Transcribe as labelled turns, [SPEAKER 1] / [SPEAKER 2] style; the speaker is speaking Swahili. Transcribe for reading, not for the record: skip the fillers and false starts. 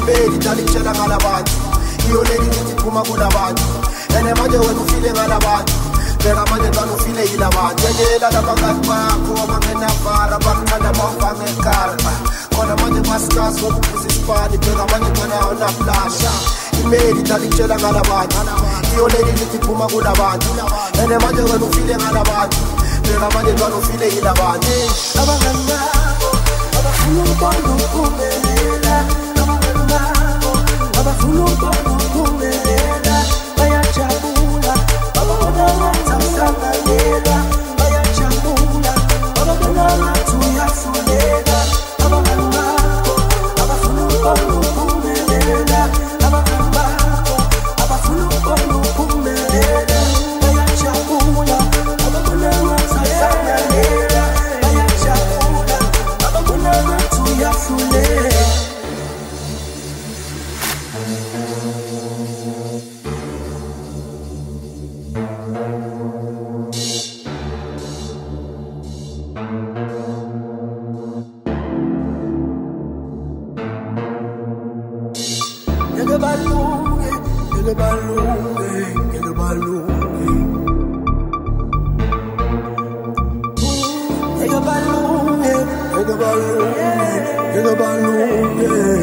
[SPEAKER 1] imeli ndalitshela ngalabantu iyo leli lithi phuma kulabantu ene manje wena ufile ngalabantu bheka manje ngani ufile yilabantu yekela labangani bakho abangenavara bakuthanda bawufanga ekara khona manje basikasi bokubuza isipani bheka manje nganawo naplana imeli ndalitshela ngalabantu iyo leli lithi phuma kulabantu ene manje wena ufile ngalabantu bheka manje ngani ufile yilabantu abangani bakho abafuna ukubona ukuphumelela abangani bakho abafuna ukubona ukuphumelela bayajabula babona ngathi awuhlanganyela bayajabula babona ngathi uyafulela abangani bakho abafuna ukubona ukuphumelela abangani bakho abafuna ukubona ukuphumelela bayajabula babona ngathi awuhlanganyela bayajabula babona ngathi uyafulela.
[SPEAKER 2] Nigga balloon,